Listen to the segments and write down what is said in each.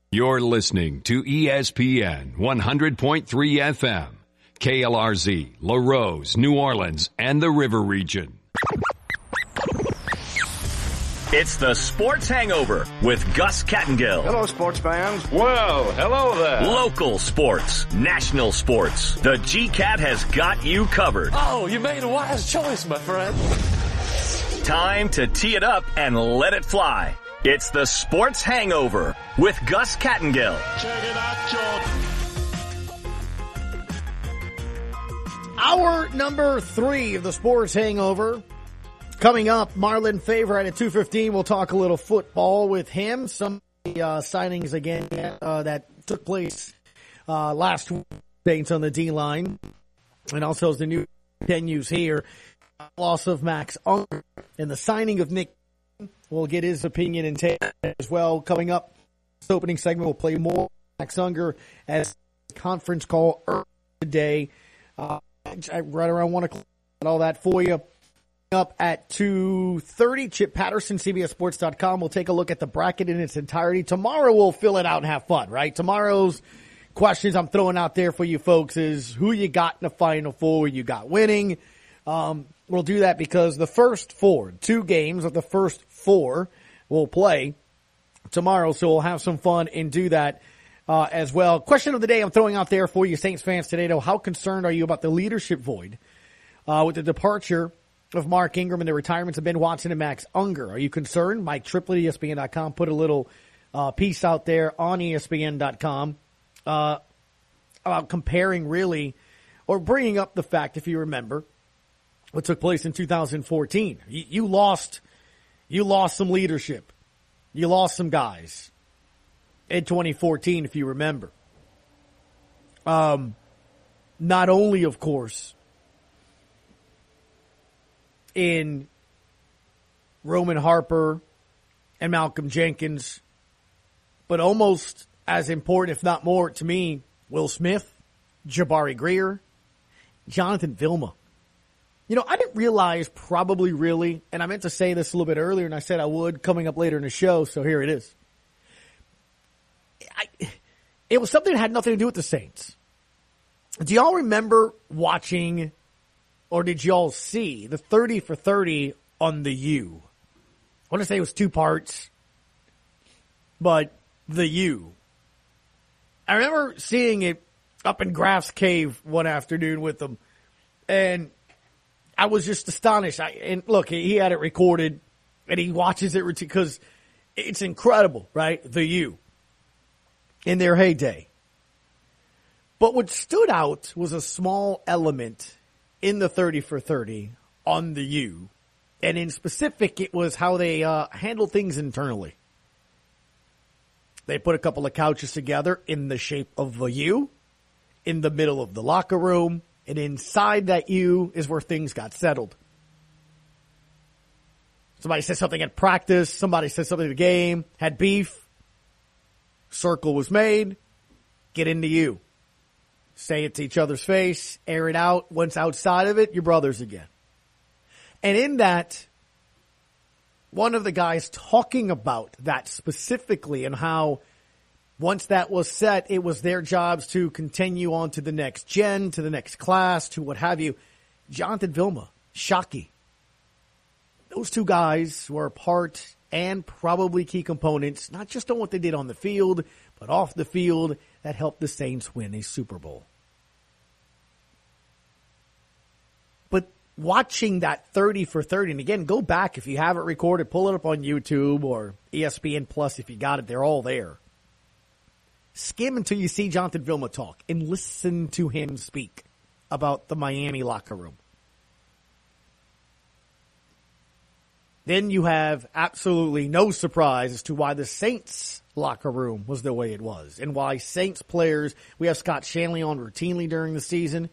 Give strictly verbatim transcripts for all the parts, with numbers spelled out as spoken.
You're listening to E S P N one hundred point three F M, K L R Z, La Rose, New Orleans, and the River Region. It's the Sports Hangover with Gus Kattengill. Hello, sports fans. Well, hello there. Local sports, national sports. The G-Cat has got you covered. Oh, you made a wise choice, my friend. Time to tee it up and let it fly. It's the Sports Hangover with Gus Kattengill. Check it out, John. Hour number three of the Sports Hangover. Coming up, Marlon Favorite at two fifteen. We'll talk a little football with him. Some uh, signings again uh, that took place uh, last week. Saints on the D-line. And also the new venues here. Loss of Max Unger and the signing of Nick. We'll get his opinion and take as well. Coming up, this opening segment, we'll play more Max Unger as conference call early today. Uh, right around one o'clock. All that for you. Up at two thirty, Chip Patterson, C B S Sports dot com. We'll take a look at the bracket in its entirety. Tomorrow we'll fill it out and have fun, right? Tomorrow's questions I'm throwing out there for you folks is who you got in the Final Four, you got winning. Um, we'll do that because the first four, two games of the first four will play tomorrow, so we'll have some fun and do that uh, as well. Question of the day I'm throwing out there for you Saints fans today, though. How concerned are you about the leadership void uh, with the departure of Mark Ingram and the retirements of Ben Watson and Max Unger? Are you concerned? Mike Triplett, E S P N dot com, put a little uh, piece out there on E S P N dot com uh, about comparing really, or bringing up the fact, if you remember, what took place in two thousand fourteen. You, you lost, you lost some leadership. You lost some guys in twenty fourteen, if you remember. Um, not only, of course, in Roman Harper and Malcolm Jenkins, but almost as important, if not more, to me, Will Smith, Jabari Greer, Jonathan Vilma. You know, I didn't realize probably really, and I meant to say this a little bit earlier, and I said I would coming up later in the show, so here it is. I, it was something that had nothing to do with the Saints. Do y'all remember watching, or did y'all see, the thirty for thirty on the U? I want to say it was two parts, but the U. I remember seeing it up in Graff's Cave one afternoon with them, and I was just astonished. I, and look, he had it recorded, and he watches it because it's incredible, right? The U in their heyday. But what stood out was a small element in the thirty for thirty on the U, and in specific, it was how they uh, handled things internally. They put a couple of couches together in the shape of a U in the middle of the locker room. And inside that U is where things got settled. Somebody said something at practice. Somebody said something at the game. Had beef. Circle was made. Get into U. Say it to each other's face. Air it out. Once outside of it, you're brothers again. And in that, one of the guys talking about that specifically and how once that was set, it was their jobs to continue on to the next gen, to the next class, to what have you. Jonathan Vilma, Shockey. Those two guys were a part and probably key components, not just on what they did on the field, but off the field, that helped the Saints win a Super Bowl. But watching that thirty for thirty, and again, go back if you have it recorded, pull it up on YouTube or E S P N Plus if you got it, they're all there. Skim until you see Jonathan Vilma talk and listen to him speak about the Miami locker room. Then you have absolutely no surprise as to why the Saints locker room was the way it was and why Saints players, we have Scott Shanley on routinely during the season,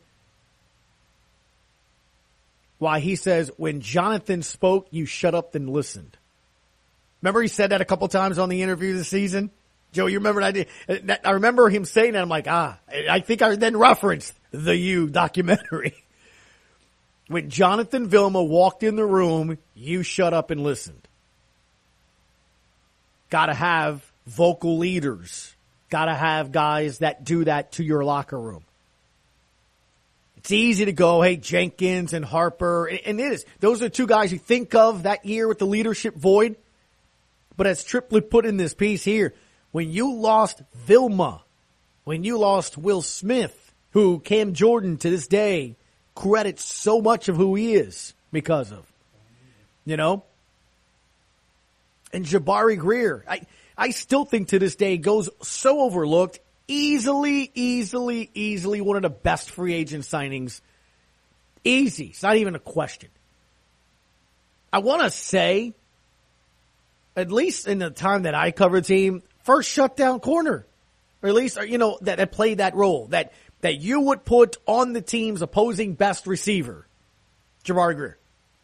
why he says when Jonathan spoke, you shut up and listened. Remember he said that a couple times on the interview this season? Joe, you remember that? I, I remember him saying that. I'm like, ah, I think I then referenced the You documentary. When Jonathan Vilma walked in the room, you shut up and listened. Got to have vocal leaders got to have guys that do that to your locker room. It's easy to go, hey, Jenkins and Harper, and it is. Those are two guys you think of that year with the leadership void. But as Triplett put in this piece here, when you lost Vilma, when you lost Will Smith, who Cam Jordan to this day credits so much of who he is because of, you know, and Jabari Greer, I, I still think to this day goes so overlooked. Easily, easily, easily one of the best free agent signings. Easy. It's not even a question. I want to say, at least in the time that I covered the team, first shutdown corner. Or at least, you know, that, that played that role. That, that you would put on the team's opposing best receiver. Jabari Greer.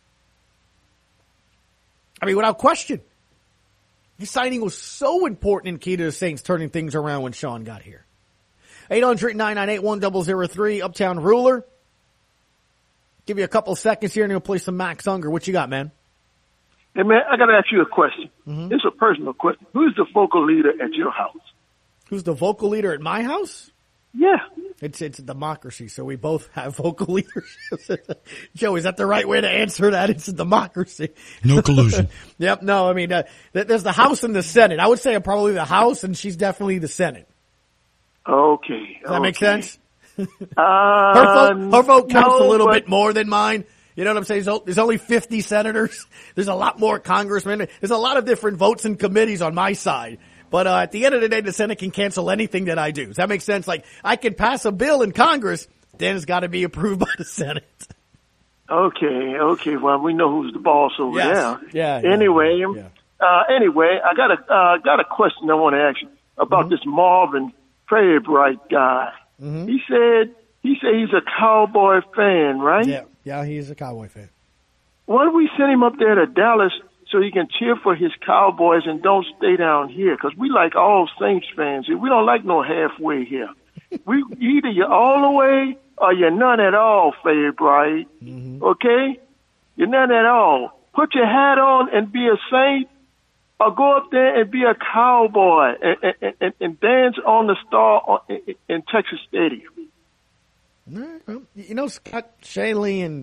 I mean, without question. His signing was so important and key to the Saints turning things around when Sean got here. eight hundred, nine nine eight, one zero zero three, Uptown Ruler. Give you a couple seconds here and we'll play some Max Unger. What you got, man? Hey, man, I got to ask you a question. Mm-hmm. It's a personal question. Who's the vocal leader at your house? Who's the vocal leader at my house? Yeah. It's it's a democracy, so we both have vocal leadership. Joe, is that the right way to answer that? It's a democracy. No collusion. Yep, no, I mean, uh, there's the House and the Senate. I would say I'm probably the House, and she's definitely the Senate. Okay. Does that okay. make sense? Uh, her vote, her vote counts no, a little but, bit more than mine. You know what I'm saying? There's only fifty senators. There's a lot more congressmen. There's a lot of different votes and committees on my side. But uh, at the end of the day, the Senate can cancel anything that I do. Does that make sense? Like, I can pass a bill in Congress, then it's got to be approved by the Senate. Okay, okay. Well, we know who's the boss over yes. there. Yeah. yeah anyway, yeah. Uh, anyway, I got a uh, got a question I want to ask you about Mm-hmm. this Marvin Praybright guy. Mm-hmm. He said he said he's a Cowboy fan, right? Yeah, yeah, he's a Cowboy fan. Why don't we send him up there to Dallas so he can cheer for his Cowboys and don't stay down here? Because we like all Saints fans here. We don't like no halfway here. we either you're all the way or you're none at all, Praybright. Mm-hmm. Okay? You're none at all. Put your hat on and be a Saint, or go up there and be a Cowboy and, and, and, and dance on the star in, in Texas Stadium. Well, you know, Scott Shanley and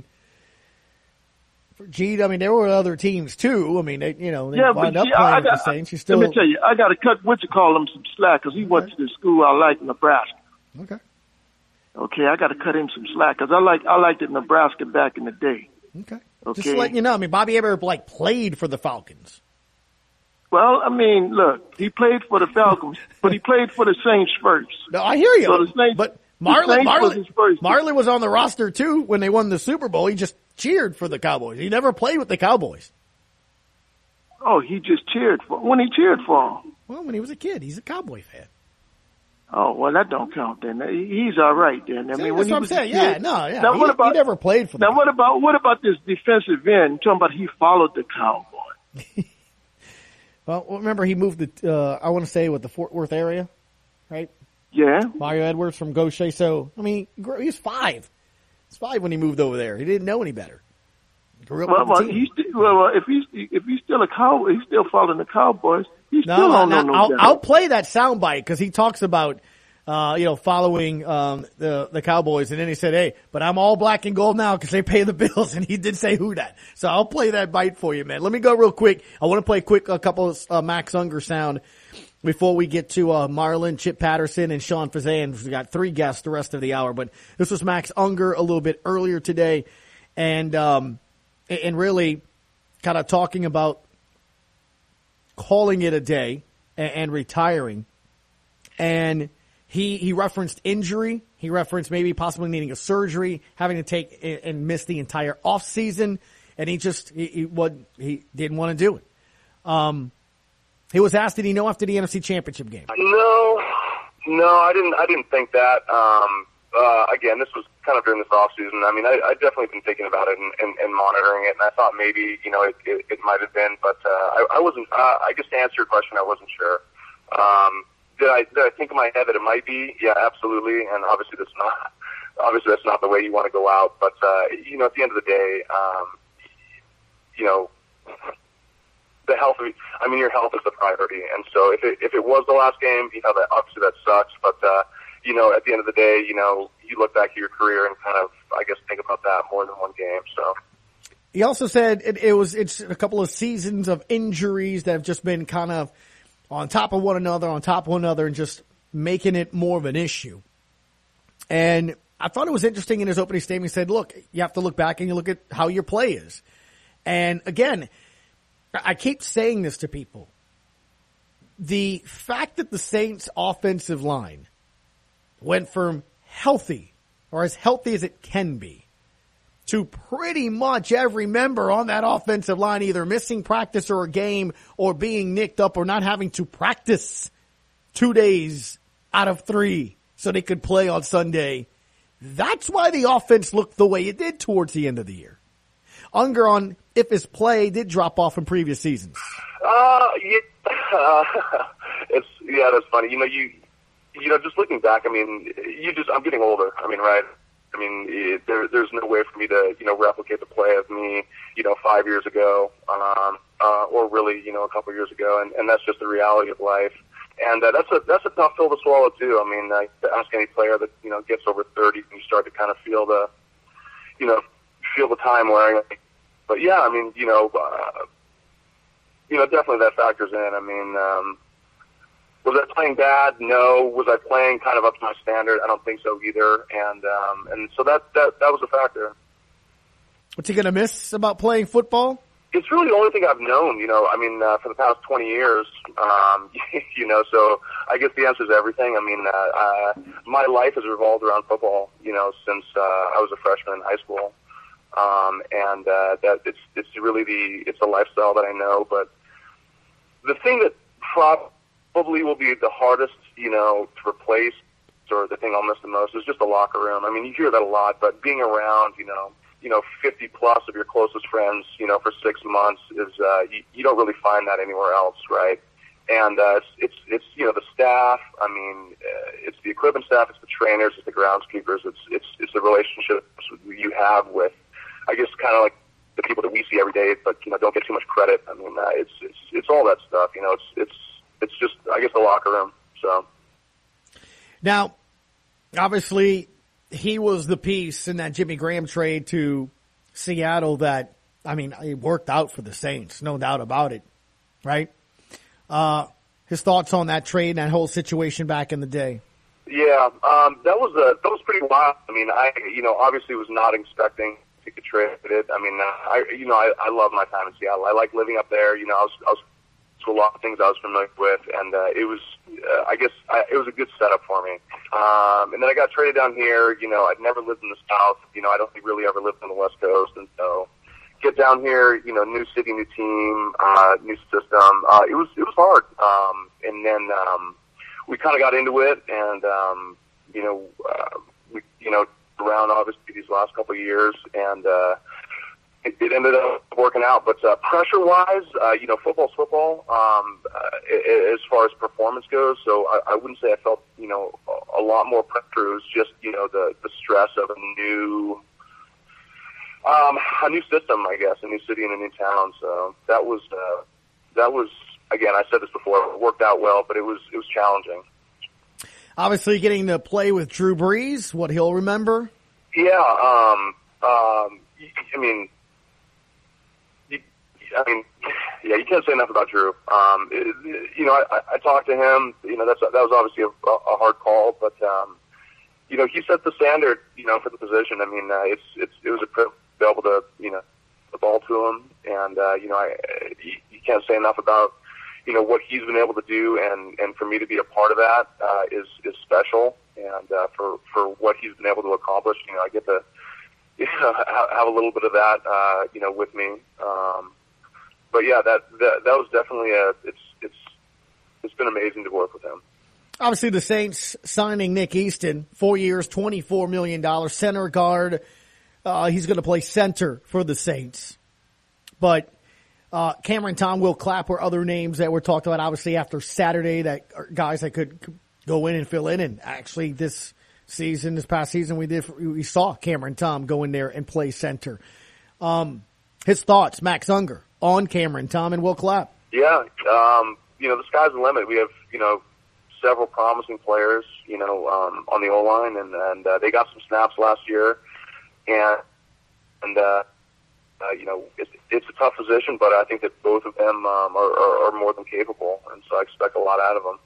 Gee, I mean, there were other teams too. I mean, they, you know, they yeah, wound but up see, playing I with got, the Saints. You still, let me tell you, I got to cut what you call him some slack because he okay. went to the school I like, Nebraska. Okay. Okay, I got to cut him some slack because I like I liked it Nebraska back in the day. Okay. Okay. Just to let you know, I mean, Bobby ever like played for the Falcons. Well, I mean, look, he played for the Falcons, but he played for the Saints first. No, I hear you. So the Saints, but Marlon, Marlon, was Marlon was on the roster too when they won the Super Bowl. He just cheered for the Cowboys. He never played with the Cowboys. Oh, he just cheered for when he cheered for them. Well, when he was a kid, he's a Cowboy fan. Oh, well, that don't count then. He's all right then. I See, mean, that's when he what I'm was saying. a kid, Yeah, no, yeah. Now, he, what about, he never played for them. Now, what about what about this defensive end? You're talking about he followed the Cowboys. Well, remember he moved to, uh, I want to say, what, the Fort Worth area, right? Yeah. Mario Edwards from Gaucher. So, I mean, he was five. He was five when he moved over there. He didn't know any better. Grew up well, on the well, team. he's, well, if he's if he's still a Cowboy, he's still following the Cowboys. He No, still don't no, know no I'll, better. I'll play that soundbite because he talks about, uh, you know, following um, the the Cowboys, and then he said, "Hey, but I'm all black and gold now because they pay the bills," and he did say who that. So I'll play that bite for you, man. Let me go real quick. I want to play quick a couple of uh, Max Unger sound before we get to uh, Marlon, Chip Patterson, and Sean Fazan. We got three guests the rest of the hour, but this was Max Unger a little bit earlier today, and um, and really kind of talking about calling it a day and, and retiring, and he he referenced injury. He referenced maybe possibly needing a surgery, having to take and miss the entire off season, and he just he, he what he didn't want to do it. Um, he was asked, did he know after the N F C Championship game? No, no, I didn't. I didn't think that. Um, uh, again, this was kind of during this off season. I mean, I, I definitely been thinking about it and, and, and monitoring it, and I thought maybe you know it, it, it might have been, but uh, I, I wasn't. Uh, I guess to answer your question, I wasn't sure. Um, Did I, did I think in my head that it might be? Yeah, absolutely. And obviously that's not, obviously that's not the way you want to go out. But, uh, you know, at the end of the day, um, you know, the health of, I mean, your health is the priority. And so if it, if it was the last game, you know, that obviously that sucks. But, uh, you know, at the end of the day, you know, you look back at your career and kind of, I guess, think about that more than one game. So. He also said it, it was, it's a couple of seasons of injuries that have just been kind of on top of one another, on top of one another, and just making it more of an issue. And I thought it was interesting in his opening statement. He said, look, you have to look back and you look at how your play is. And again, I keep saying this to people. The fact that the Saints offensive line went from healthy, or as healthy as it can be, to pretty much every member on that offensive line either missing practice or a game or being nicked up or not having to practice two days out of three so they could play on Sunday. That's why the offense looked the way it did towards the end of the year. Unger on if his play did drop off in previous seasons. Uh, yeah, uh, it's, yeah, that's funny. You know, you, you know, just looking back, I mean, you just, I'm getting older. I mean, right. I mean, it, there, there's no way for me to, you know, replicate the play of me, you know, five years ago, um, uh, or really, you know, a couple years ago. And, and that's just the reality of life. And, uh, that's a, that's a tough pill to swallow too. I mean, uh, to ask any player that, you know, gets over thirty, you start to kind of feel the, you know, feel the time wearing. But yeah, I mean, you know, uh, you know, definitely that factors in. I mean, um, was I playing bad? No. Was I playing kind of up to my standard? I don't think so either. And, um, and so that, that, that was a factor. What's he going to miss about playing football? It's really the only thing I've known, you know, I mean, uh, for the past twenty years, um, you know, so I guess the answer is everything. I mean, uh, uh, my life has revolved around football, you know, since, uh, I was a freshman in high school. Um, and, uh, that it's, it's really the, it's a lifestyle that I know, but the thing that probably will be the hardest, you know, to replace, or the thing I'll miss the most, is just the locker room. I mean, you hear that a lot, but being around, you know, you know, fifty plus of your closest friends, you know, for six months is, uh, you, you don't really find that anywhere else, right? And, uh, it's, it's, it's, you know, the staff, I mean, uh, it's the equipment staff, it's the trainers, it's the groundskeepers, it's, it's, it's the relationships you have with, I guess, kind of like the people that we see every day, but, you know, don't get too much credit. I mean, uh, it's, it's, it's all that stuff, you know, it's, it's, it's just, I guess, the locker room, so. Now, obviously, he was the piece in that Jimmy Graham trade to Seattle that, I mean, it worked out for the Saints, no doubt about it, right? Uh, his thoughts on that trade and that whole situation back in the day? Yeah, um, that was a, that was pretty wild. I mean, I, you know, obviously was not expecting to get traded. I mean, uh, I, you know, I, I love my time in Seattle. I like living up there. You know, I was, I was to a lot of things I was familiar with, and uh, it was, uh, I guess, I, it was a good setup for me. Um, and then I got traded down here. You know, I'd never lived in the South. You know, I don't think really ever lived on the West Coast, and so get down here. You know, new city, new team, uh, new system. Uh, it was, it was hard. Um, and then um, we kind of got into it, and um, you know, uh, we, you know, around obviously these last couple of years, and uh, it, it ended up working out. But uh, pressure-wise, uh, you know, football's football um, uh, as far as performance goes. So I, I wouldn't say I felt, you know, a, a lot more pressure. It was just, you know, the, the stress of a new, um, a new system, I guess, a new city and a new town. So that was, uh, that was again, I said this before, it worked out well, but it was it was challenging. Obviously, getting to play with Drew Brees, what he'll remember. Yeah, um, um, I mean, you, I mean, yeah, you can't say enough about Drew. Um, it, you know, I, I talked to him. You know, that's that was obviously a, a hard call, but um, you know, he set the standard. You know, for the position. I mean, uh, it's it's it was a privilege to be able to, you know, the ball to him, and uh, you know, I you, you can't say enough about, you know, what he's been able to do, and, and for me to be a part of that, uh, is, is special. And, uh, for, for what he's been able to accomplish, you know, I get to, you know, have, have a little bit of that, uh, you know, with me. Um, but yeah, that, that, that was definitely a, it's, it's, it's been amazing to work with him. Obviously the Saints signing Nick Easton, four years, twenty-four million dollars, center guard. Uh, he's going to play center for the Saints. But, Uh, Cameron Tom, Will Clapp, other names that were talked about, obviously, after Saturday, that are guys that could go in and fill in. And actually, this season, this past season, we did we saw Cameron Tom go in there and play center. Um, his thoughts, Max Unger, on Cameron Tom and Will Clapp. Yeah, um, you know, the sky's the limit. We have, you know, several promising players, you know, um, on the O-line, and, and uh, they got some snaps last year. And, and uh, uh, you know, it, it's a tough position, but I think that both of them um, are, are, are more than capable, and so I expect a lot out of them.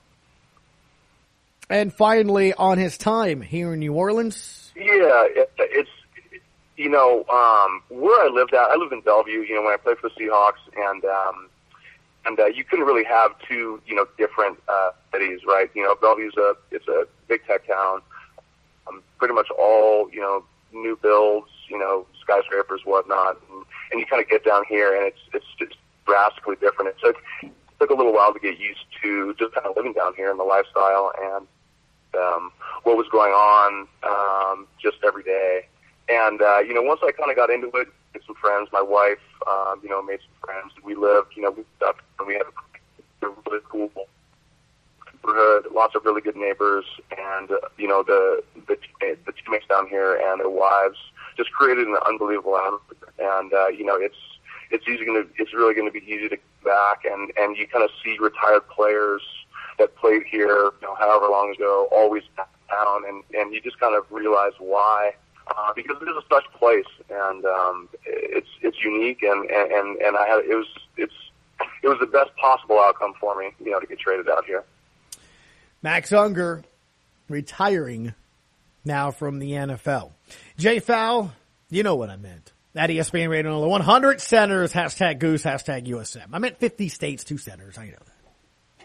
And finally, on his time here in New Orleans? Yeah, it, it's, you know, um, where I lived at, I lived in Bellevue, you know, when I played for the Seahawks, and um, and uh, you couldn't really have two, you know, different uh, cities, right? You know, Bellevue's a, it's a big tech town, um, pretty much all, you know, new builds, you know, skyscrapers, whatnot, and, and you kind of get down here, and it's it's just drastically different. It took, it took a little while to get used to just kind of living down here and the lifestyle and um, what was going on um, just every day. And, uh, you know, once I kind of got into it, made some friends, my wife, um, you know, made some friends. We lived, you know, we, uh, we had a really cool neighborhood, lots of really good neighbors, and, uh, you know, the, the, the teammates down here and their wives just created an unbelievable atmosphere. And, uh, you know, it's, it's easy going to, it's really going to be easy to get back, and, and you kind of see retired players that played here, you know, however long ago, always down, and, and you just kind of realize why. Uh, because it is a special place, and um, it's it's unique, and, and, and I had it was it's it was the best possible outcome for me, you know, to get traded out here. Max Unger retiring now from the N F L. Jay Fowl, you know what I meant. At E S P N Radio, one hundred centers, hashtag Goose, hashtag U S M. I meant fifty states, two centers. I know that.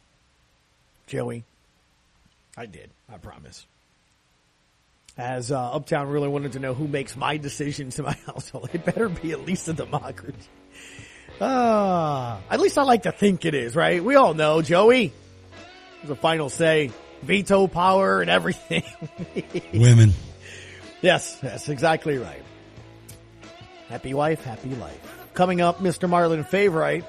Joey, I did. I promise. As uh, Uptown really wanted to know who makes my decisions in my household, it better be at least a democracy. Uh, at least I like to think it is, right? We all know, Joey. There's a final say. Veto power and everything. Women. Yes, that's exactly right. Happy wife, happy life. Coming up, Mister Marlon Favorite.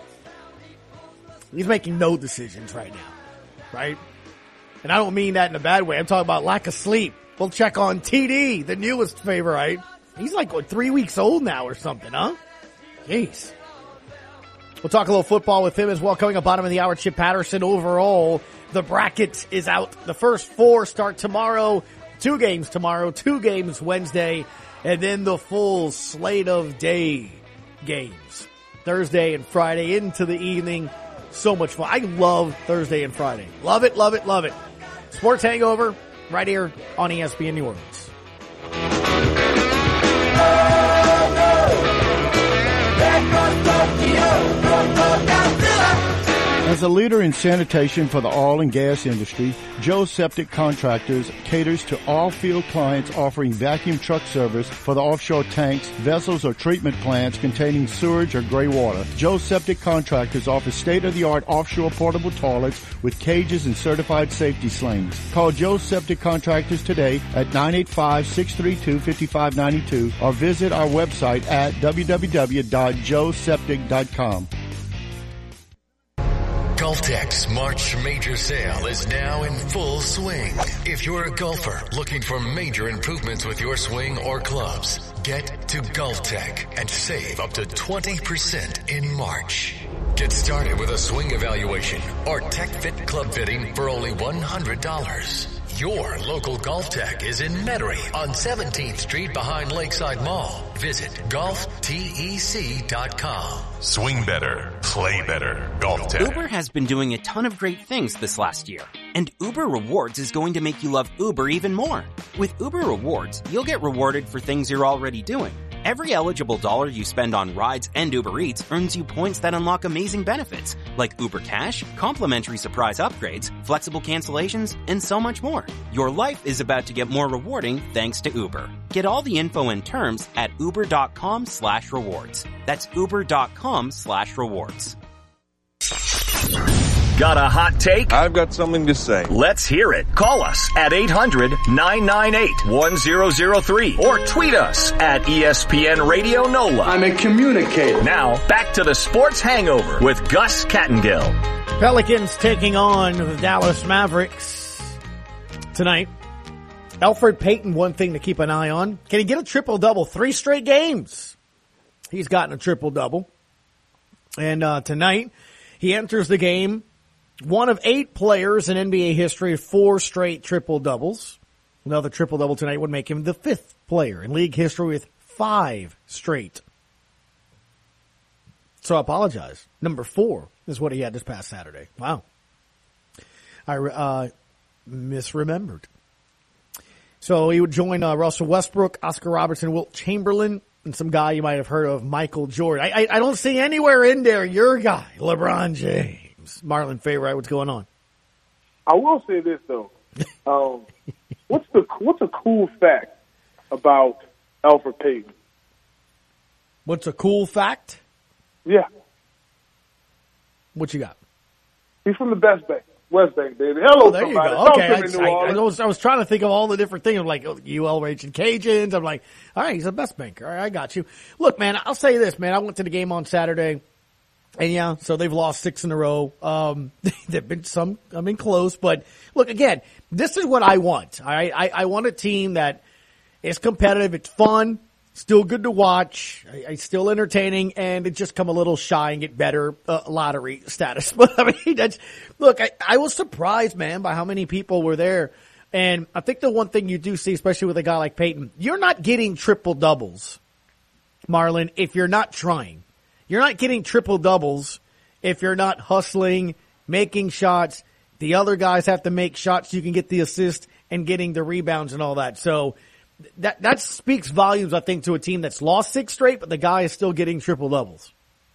He's making no decisions right now, right? And I don't mean that in a bad way. I'm talking about lack of sleep. We'll check on T D, the newest favorite. He's like, what, three weeks old now or something, huh? Jeez. We'll talk a little football with him as well. Coming up bottom of the hour, Chip Patterson. Overall, the bracket is out. The first four start tomorrow. Two games tomorrow, two games Wednesday, and then the full slate of day games. Thursday and Friday into the evening. So much fun. I love Thursday and Friday. Love it, love it, love it. Sports Hangover. Right here on E S P N New Orleans. As a leader in sanitation for the oil and gas industry, Joe Septic Contractors caters to all field clients offering vacuum truck service for the offshore tanks, vessels, or treatment plants containing sewage or gray water. Joe Septic Contractors offers state-of-the-art offshore portable toilets with cages and certified safety slings. Call Joe Septic Contractors today at nine eight five, six three two, five five nine two or visit our website at w w w dot joe septic dot com. GolfTech's March Major Sale is now in full swing. If you're a golfer looking for major improvements with your swing or clubs, get to GolfTech and save up to twenty percent in March. Get started with a swing evaluation or tech fit club fitting for only one hundred dollars. Your local GolfTech is in Metairie on seventeenth Street behind Lakeside Mall. Visit golf tech dot com. Swing better, play better, GolfTech. Uber has been doing a ton of great things this last year, and Uber Rewards is going to make you love Uber even more. With Uber Rewards, you'll get rewarded for things you're already doing. Every eligible dollar you spend on rides and Uber Eats earns you points that unlock amazing benefits, like Uber Cash, complimentary surprise upgrades, flexible cancellations, and so much more. Your life is about to get more rewarding thanks to Uber. Get all the info and terms at uber.com slash rewards. That's uber.com slash rewards. Got a hot take? I've got something to say. Let's hear it. Call us at eight hundred, nine nine eight, one zero zero three or tweet us at E S P N Radio NOLA. I'm a communicator. Now, back to the Sports Hangover with Gus Kattengill. Pelicans taking on the Dallas Mavericks tonight. Elfrid Payton, one thing to keep an eye on. Can he get a triple-double? Three straight games. He's gotten a triple-double. And uh, tonight, He enters the game, one of eight players in N B A history, four straight triple-doubles. Another triple-double tonight would make him the fifth player in league history with five straight. So I apologize. Number four is what he had this past Saturday. Wow. I uh, misremembered. So he would join uh, Russell Westbrook, Oscar Robertson, Wilt Chamberlain, and some guy you might have heard of, Michael Jordan. I, I, I don't see anywhere in there your guy, LeBron James. Marlon Favorite, what's going on? I will say this, though. Um, what's the what's a cool fact about Elfrid Payton? What's a cool fact? Yeah. What you got? He's from the West Bank. West Bank, baby. Hello, oh, there somebody. you go. Okay, I, I, I, was, I was trying to think of all the different things. I'm like, oh, U L Raging Cajuns. I'm like, all right, he's a West Banker. All right, I got you. Look, man, I'll say this, man. I went to the game on Saturday, and yeah, so they've lost six in a row. Um, there've been some, I mean, close, but look, again, this is what I want. All right, I, I want a team that is competitive. It's fun. Still good to watch. It's still entertaining, and it just come a little shy and get better uh, lottery status. But I mean, that's look. I, I was surprised, man, by how many people were there. And I think the one thing you do see, especially with a guy like Payton, you're not getting triple doubles, Marlon, if you're not trying. You're not getting triple doubles if you're not hustling, making shots. The other guys have to make shots. You can get the assist and getting the rebounds and all that. So. That that speaks volumes, I think, to a team that's lost six straight, but the guy is still getting triple doubles.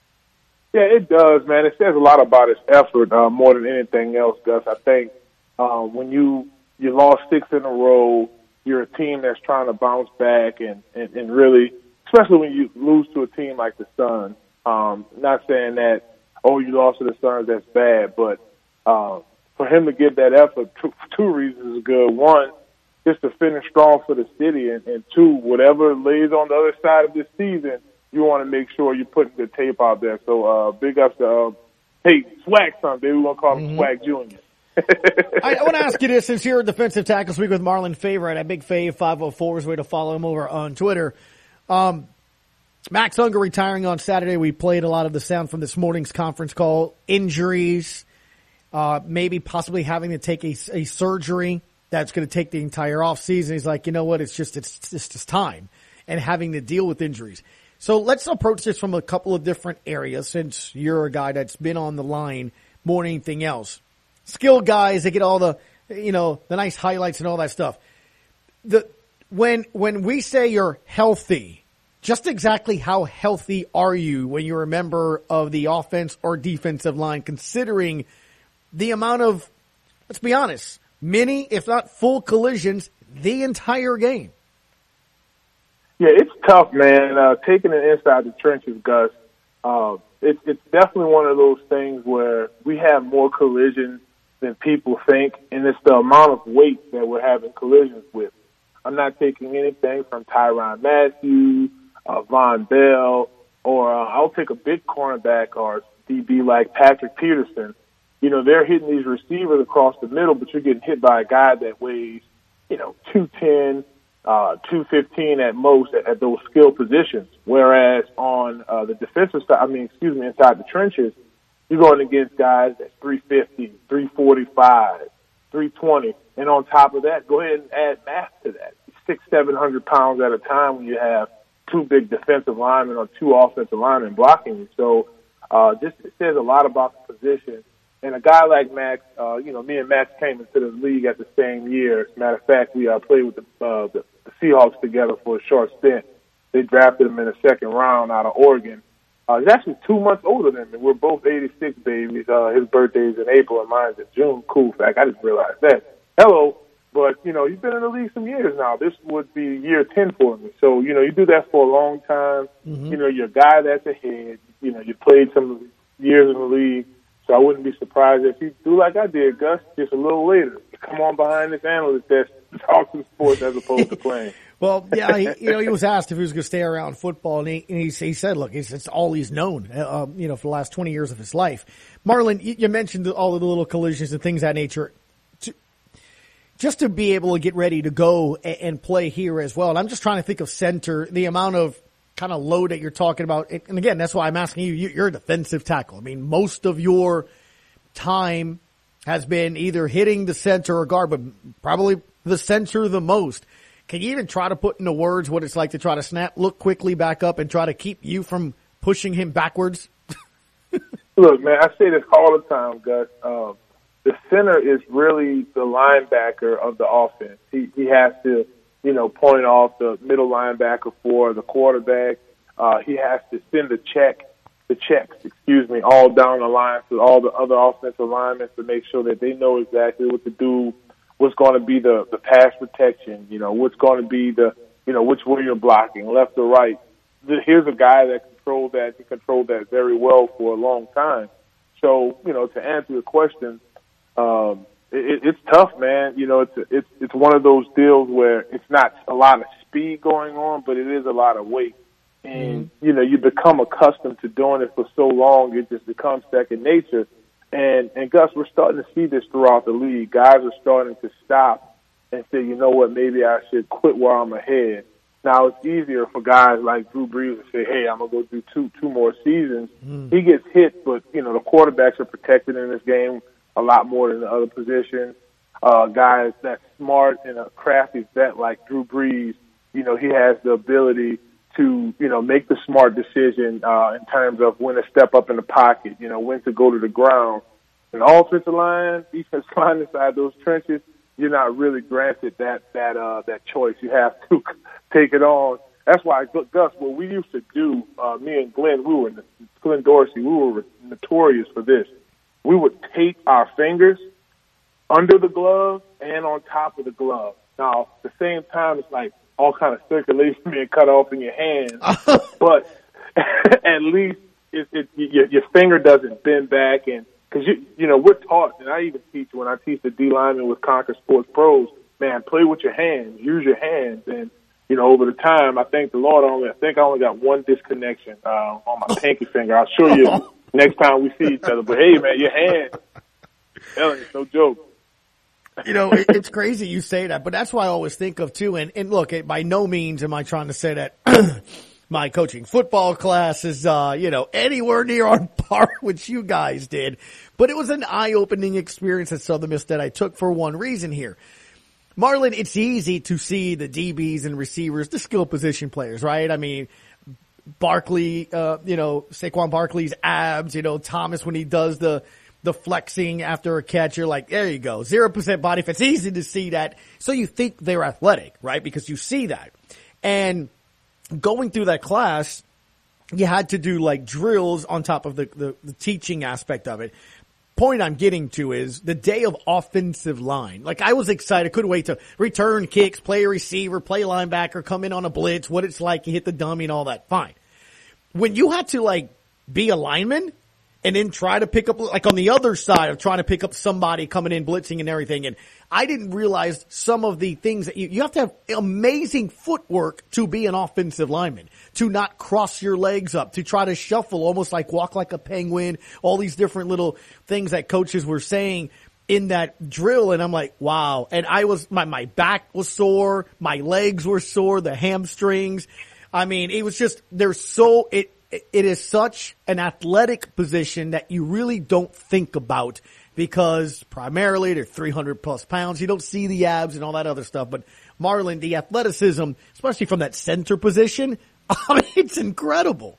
Yeah, it does, man. It says a lot about his effort uh, more than anything else, Gus. I think uh, when you you lost six in a row, you're a team that's trying to bounce back, and, and, and really, especially when you lose to a team like the Suns. Um, not saying that oh, you lost to the Suns, that's bad, but uh, for him to give that effort, two, two reasons is good. One, just to finish strong for the city, and, and two, whatever lays on the other side of this season, you want to make sure you're putting the tape out there. So uh, big ups to uh, hey, Swag son, baby. We're going to call him mm-hmm. Swag Junior I, I want to ask you this, since you're a defensive tackle speak with Marlon Favorite at Big Fave five oh four is the way to follow him over on Twitter. Um, Max Unger retiring on Saturday. We played a lot of the sound from this morning's conference call. Injuries, uh, maybe possibly having to take a, a surgery that's going to take the entire off season. He's like, you know what? It's just, it's just, it's time, and having to deal with injuries. So let's approach this from a couple of different areas, since you're a guy that's been on the line more than anything else. Skilled guys, they get all the, you know, the nice highlights and all that stuff. The, when, when we say you're healthy, just exactly how healthy are you when you're a member of the offense or defensive line, considering the amount of, let's be honest, many, if not full collisions the entire game? Yeah, it's tough, man. Uh, taking it inside the trenches, Gus, uh, it, it's definitely one of those things where we have more collisions than people think, and it's the amount of weight that we're having collisions with. I'm not taking anything from Tyrann Mathieu, uh, Von Bell, or uh, I'll take a big cornerback or D B like Patrick Peterson. You know, they're hitting these receivers across the middle, but you're getting hit by a guy that weighs, you know, two ten, uh, two fifteen at most at, at those skill positions. Whereas on uh, the defensive side, I mean, excuse me, inside the trenches, you're going against guys that's three fifty, three forty-five, three twenty. And on top of that, go ahead and add mass to that. Six, seven hundred pounds at a time when you have two big defensive linemen or two offensive linemen blocking you. So uh, this it says a lot about the position. And a guy like Max, uh, you know, me and Max came into the league at the same year. As a matter of fact, we uh, played with the, uh, the, the Seahawks together for a short stint. They drafted him in the second round out of Oregon. Uh, he's actually two months older than me. We're both eighty-six babies. Uh, his birthday's in April and mine's in June. Cool fact. I didn't realize that. Hello. But, you know, he's been in the league some years now. This would be year ten for me. So, you know, you do that for a long time. Mm-hmm. You know, you're a guy that's ahead. You know, you played some years in the league. So I wouldn't be surprised if you do like I did, Gus, just a little later. Come on behind this analyst desk, talk some sports as opposed to playing. Well, yeah, he, you know, he was asked if he was going to stay around football, and he, and he, he said, look, it's, it's all he's known, uh, you know, for the last twenty years of his life. Marlon, you, you mentioned all of the little collisions and things of that nature. To, just to be able to get ready to go and, and play here as well, and I'm just trying to think of center, the amount of kind of load that you're talking about, and again, that's why I'm asking you, you're a defensive tackle. I mean, most of your time has been either hitting the center or guard, but probably the center the most. Can you even try to put into words what it's like to try to snap, look quickly back up, and try to keep you from pushing him backwards? Look, man, I say this all the time, Gus. Um, the center is really the linebacker of the offense. He, he has to, you know, point off the middle linebacker for the quarterback. Uh, he has to send the check, the checks, excuse me, all down the line to all the other offensive linemen to make sure that they know exactly what to do, what's going to be the, the pass protection, you know, what's going to be the, you know, which way you're blocking, left or right. Here's a guy that controlled that, he controlled that very well for a long time. So, you know, to answer your question, um, It, it's tough, man. You know, it's it's it's one of those deals where it's not a lot of speed going on, but it is a lot of weight. And, mm-hmm. you know, you become accustomed to doing it for so long, it just becomes second nature. And, and Gus, we're starting to see this throughout the league. Guys are starting to stop and say, you know what, maybe I should quit while I'm ahead. Now, it's easier for guys like Drew Brees to say, hey, I'm going to go do two two more seasons. Mm-hmm. He gets hit, but, you know, the quarterbacks are protected in this game a lot more than the other positions. Uh, guys that's smart and a crafty vet like Drew Brees, you know, he has the ability to, you know, make the smart decision uh, in terms of when to step up in the pocket, you know, when to go to the ground. And offensive line, defensive line inside those trenches, you're not really granted that that uh, that choice. You have to take it on. That's why, Gus, what we used to do, uh, me and Glenn, we were, Glenn Dorsey, we were notorious for this. We would tape our fingers under the glove and on top of the glove. Now, at the same time, it's like all kind of circulation being cut off in your hands, but at least it, it, your, your finger doesn't bend back. And because you, you know, we're taught, and I even teach when I teach the D linemen with Conquer Sports Pros, man, play with your hands, use your hands, and you know, over the time, I thank the Lord, only I think I only got one disconnection uh, on my pinky finger. I'll show you next time we see each other. But hey, man, your hand, telling you, no joke. You know, it, it's crazy you say that, but that's why I always think of too. And, and look, it, by no means am I trying to say that my coaching football class is, uh, you know, anywhere near on par with you guys did. But it was an eye-opening experience at Southern Miss that I took for one reason here. Marlon, it's easy to see the D Bs and receivers, the skill position players, right? I mean, Barkley, uh, you know, Saquon Barkley's abs, you know, Thomas when he does the, the flexing after a catch, you're like, there you go, zero percent body fat. It's easy to see that. So you think they're athletic, right? Because you see that. And going through that class, you had to do like drills on top of the, the, the teaching aspect of it. Point I'm getting to is the day of offensive line. Like I was excited, couldn't wait to return kicks, play a receiver, play linebacker, come in on a blitz, what it's like, you hit the dummy and all that. Fine. When you had to like be a lineman and then try to pick up, like on the other side of trying to pick up somebody coming in blitzing and everything, and I didn't realize some of the things that you, you have to have amazing footwork to be an offensive lineman, to not cross your legs up, to try to shuffle, almost like walk like a penguin, all these different little things that coaches were saying in that drill. And I'm like, wow. And I was, my, my back was sore. My legs were sore, the hamstrings. I mean, it was just, there's so, it, it is such an athletic position that you really don't think about because primarily they're three hundred plus pounds. You don't see the abs and all that other stuff. But Marlon, the athleticism, especially from that center position, I mean, it's incredible.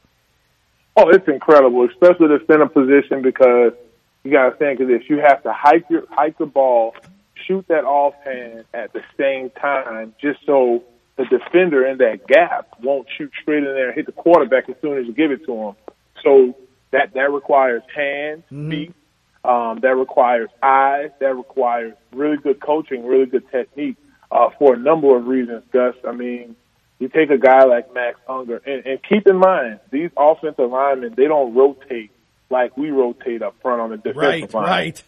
Oh, it's incredible, especially the center position because you got to think of this. You have to hike your, hike the ball, shoot that offhand at the same time just so the defender in that gap won't shoot straight in there and hit the quarterback as soon as you give it to him. So that, that requires hands, mm-hmm. feet, um, that requires eyes, that requires really good coaching, really good technique uh, for a number of reasons, Gus. I mean, you take a guy like Max Unger, and, and keep in mind, these offensive linemen, they don't rotate like we rotate up front on the defensive right, line. Right,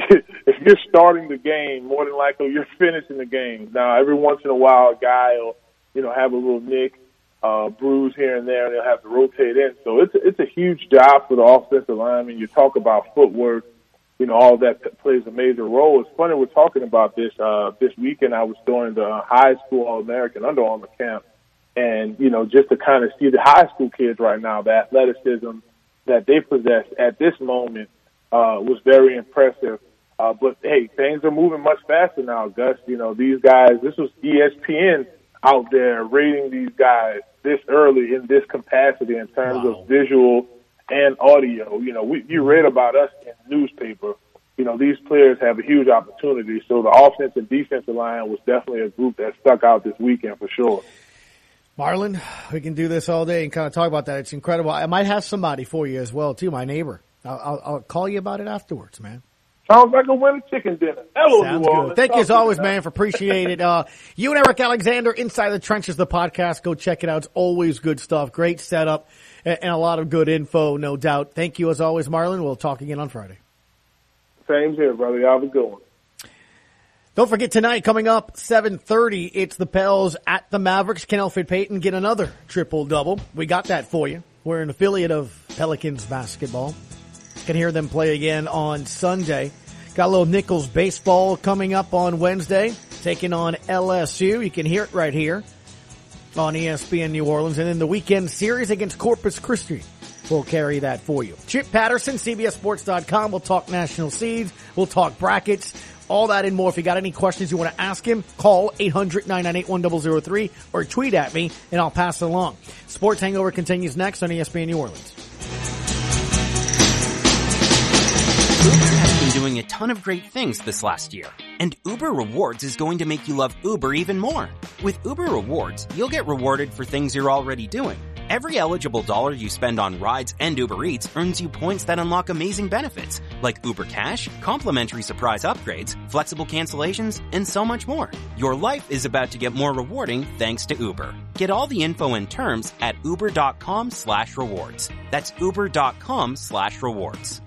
If you're starting the game, more than likely you're finishing the game. Now, every once in a while, a guy will, you know, have a little nick, uh, bruise here and there, and they'll have to rotate in. So it's a, it's a huge job for the offensive lineman. You talk about footwork, you know, all that p- plays a major role. It's funny we're talking about this. Uh, this weekend I was doing the high school All-American Under Armour camp, And, you know, just to kind of see the high school kids right now, the athleticism that they possess at this moment uh, was very impressive. Uh, but, hey, things are moving much faster now, Gus. You know, these guys, this was E S P N out there rating these guys this early in this capacity in terms wow. of visual and audio. You know, we, you read about us in the newspaper. You know, these players have a huge opportunity. So the offensive and defensive line was definitely a group that stuck out this weekend for sure. Marlon, we can do this all day and kind of talk about that. It's incredible. I might have somebody for you as well, too, my neighbor. I'll, I'll, I'll call you about it afterwards, man. Sounds like a winter chicken dinner. Hello, Sounds good. Thank you as always, man, for appreciate it. Uh, you and Eric Alexander, Inside the Trenches, the podcast. Go check it out. It's always good stuff. Great setup and, and a lot of good info, no doubt. Thank you as always, Marlon. We'll talk again on Friday. Same here, brother. Y'all have a good one. Don't forget tonight, coming up, seven thirty, it's the Pels at the Mavericks. Can Elfrid Payton get another triple-double? We got that for you. We're an affiliate of Pelicans basketball. Can hear them play again on Sunday. Got a little Nichols baseball coming up on Wednesday, taking on L S U. You can hear it right here on E S P N New Orleans. And then the weekend series against Corpus Christi. We'll carry that for you. Chip Patterson, C B S Sports dot com. We'll talk national seeds. We'll talk brackets. All that and more. If you got any questions you want to ask him, call eight hundred, nine nine eight, one zero zero three or tweet at me and I'll pass it along. Sports Hangover continues next on E S P N New Orleans. Uber has been doing a ton of great things this last year, and Uber Rewards is going to make you love Uber even more. With Uber Rewards, you'll get rewarded for things you're already doing. Every eligible dollar you spend on rides and Uber Eats earns you points that unlock amazing benefits, like Uber Cash, complimentary surprise upgrades, flexible cancellations, and so much more. Your life is about to get more rewarding thanks to Uber. Get all the info and terms at uber.com slash rewards. That's uber.com slash rewards.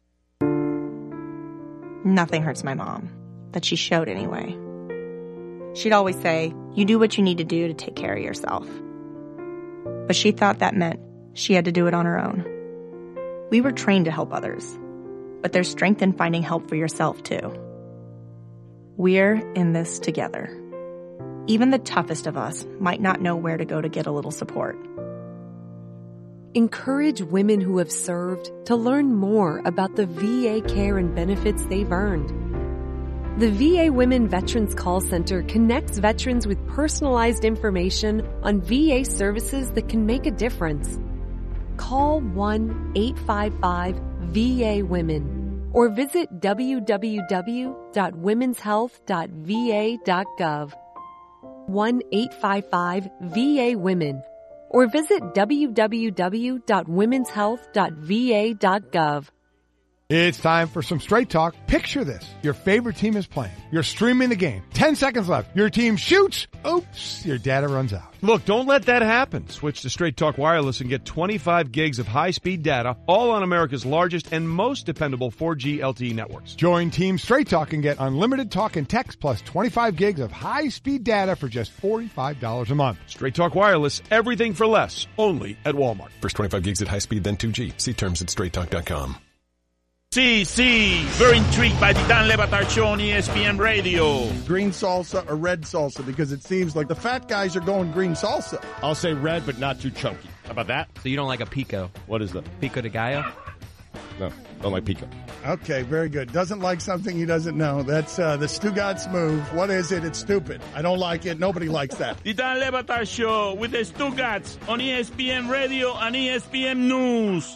Nothing hurts my mom, but she showed anyway. She'd always say, you do what you need to do to take care of yourself. But she thought that meant she had to do it on her own. We were trained to help others, but there's strength in finding help for yourself too. We're in this together. Even the toughest of us might not know where to go to get a little support. Encourage women who have served to learn more about the V A care and benefits they've earned. The V A Women Veterans Call Center connects veterans with personalized information on V A services that can make a difference. Call one eight five five V A Women or visit w w w dot women's health dot v a dot gov. one eight five five V A Women or visit w w w dot women's health dot v a dot gov. It's time for some Straight Talk. Picture this. Your favorite team is playing. You're streaming the game. Ten seconds left. Your team shoots. Oops, your data runs out. Look, don't let that happen. Switch to Straight Talk Wireless and get twenty-five gigs of high-speed data, all on America's largest and most dependable four G L T E networks. Join Team Straight Talk and get unlimited talk and text plus twenty-five gigs of high-speed data for just forty-five dollars a month. Straight Talk Wireless, everything for less, only at Walmart. First twenty-five gigs at high speed, then two G. See terms at straight talk dot com. See, see, very intrigued by the Dan Le Batard Show on E S P N Radio. Green salsa or red salsa, because it seems like the fat guys are going green salsa. I'll say red, but not too chunky. How about that? So you don't like a pico? What is that? Pico de gallo? No, don't like pico. Okay, very good. Doesn't like something he doesn't know. That's uh, the Stugotz move. What is it? It's stupid. I don't like it. Nobody likes that. The Dan Le Batard Show with the Stugotz on E S P N Radio and E S P N News.